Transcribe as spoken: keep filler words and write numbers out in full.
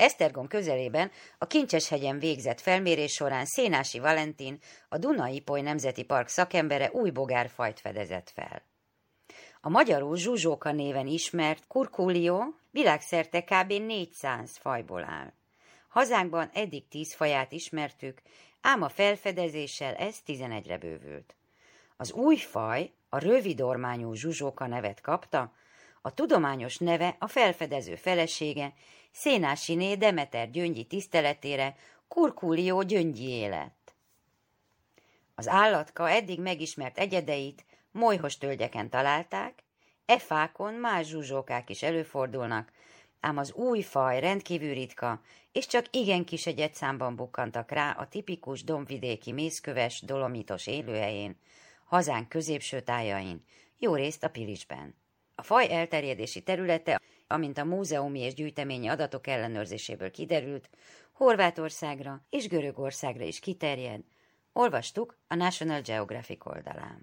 Esztergom közelében a Kincseshegyen végzett felmérés során Szénási Valentin, a Duna-Ipoly Nemzeti Park szakembere új bogárfajt fedezett fel. A magyarul zsuzsóka néven ismert kurkulió világszerte kb. négyszáz fajból áll. Hazánkban eddig tíz faját ismertük, ám a felfedezéssel ez tizenegyre bővült. Az új faj a rövidormányú zsuzsóka nevet kapta, a tudományos neve a felfedező felesége, Szénásiné Demeter Gyöngyi tiszteletére Kurkulió Gyöngyié lett. Az állatka eddig megismert egyedeit molyhos tölgyeken találták, e fákon más zsuzsókák is előfordulnak, ám az új faj rendkívül ritka, és csak igen kis egyedszámban bukkantak rá a tipikus dombvidéki mészköves, dolomitos élőhelyén, hazánk középső tájain, jó részt a Pilicsben. A faj elterjedési területe, amint a múzeumi és gyűjteményi adatok ellenőrzéséből kiderült, Horvátországra és Görögországra is kiterjed. Olvastuk a National Geographic oldalán.